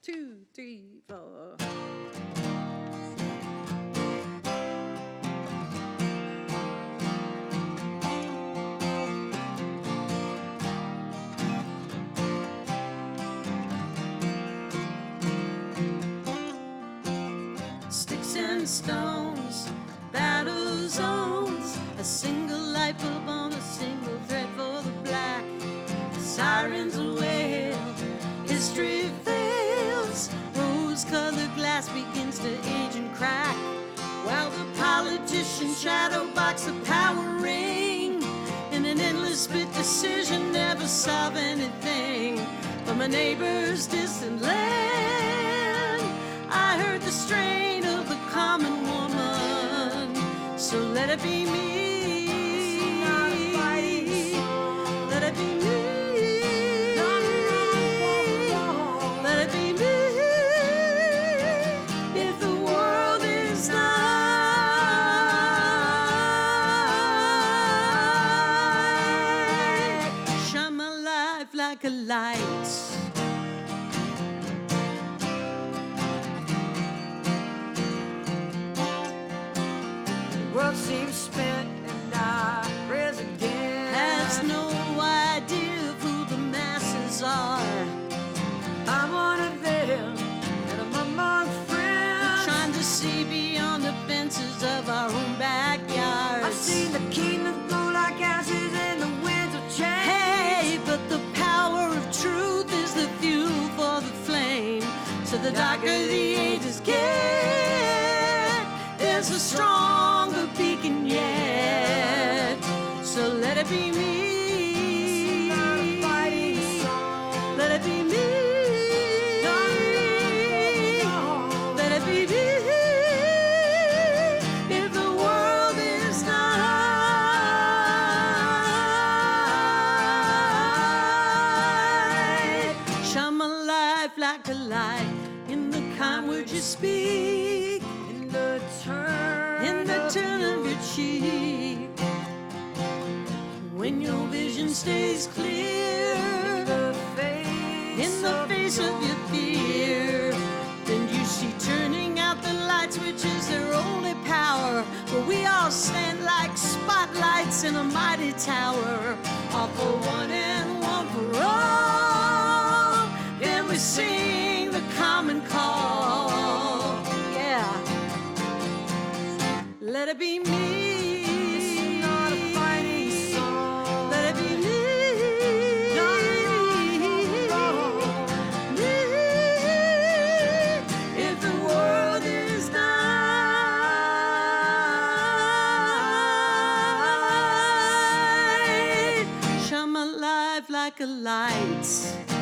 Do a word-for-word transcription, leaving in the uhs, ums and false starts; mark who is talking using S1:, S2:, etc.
S1: two, three, four. Sticks and stones, battle zones, a single light bulb on a single thread for the black. Sirens wail, history fails, rose-colored glass begins to age and crack, while the politician shadow box the power ring. In an endless split decision, never solve anything. From my neighbor's distant land, I heard the strain of the common woman. So let it be me. Let it be me. Let it be me. If the world is night, shine my life like a light.
S2: The world seems spent and our president
S1: Has no idea of who the masses are.
S2: I'm one of them and I'm among friends.
S1: Trying to see beyond the fences of our own backyards.
S2: I've seen the kingdoms blow like ashes and the winds of change.
S1: Hey, but the power of truth is the fuel for the flame. So the darker the ages get, there's a stronger beacon yet. So let it be me.
S2: Not a fighting song.
S1: Let it be me. Let it be me. If the world is night, shine my life like a light in the kind words you speak,
S2: In the turn
S1: in the
S2: of
S1: turn of your cheek. When your vision stays clear,
S2: the face
S1: in the
S2: of
S1: face of your fear, then you see turning out the lights, which is their only power. But we all stand like spotlights in a mighty tower, all for one and one for all. Then we sing the common call. Yeah, let it be me.
S2: not a fighting song.
S1: Let it be me. Me. If the world is night, shine my life like a light.